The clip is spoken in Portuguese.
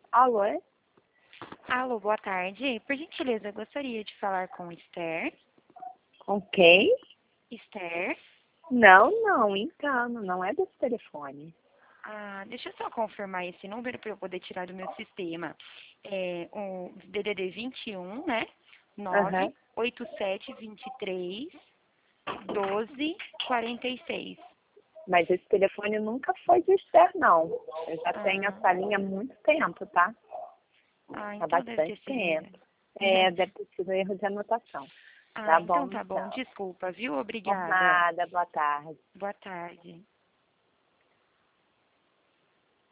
Alô? É? Alô, boa tarde. Por gentileza, eu gostaria de falar com Esther. Com quem? Esther? Não, engano, não é desse telefone. Ah, deixa eu só confirmar esse número para eu poder tirar do meu sistema. É o DDD 21, né? Aham. 98723 1246. Mas esse telefone nunca foi de Esther, não. Eu já tenho Ah, essa linha há muito tempo, tá? Há então deve ter bastante sido tempo. engano. É, deve ter sido erro de anotação. Ah, Tá então bom, tá bom. então. Desculpa, viu? Por Obrigada. nada, boa tarde. Boa tarde.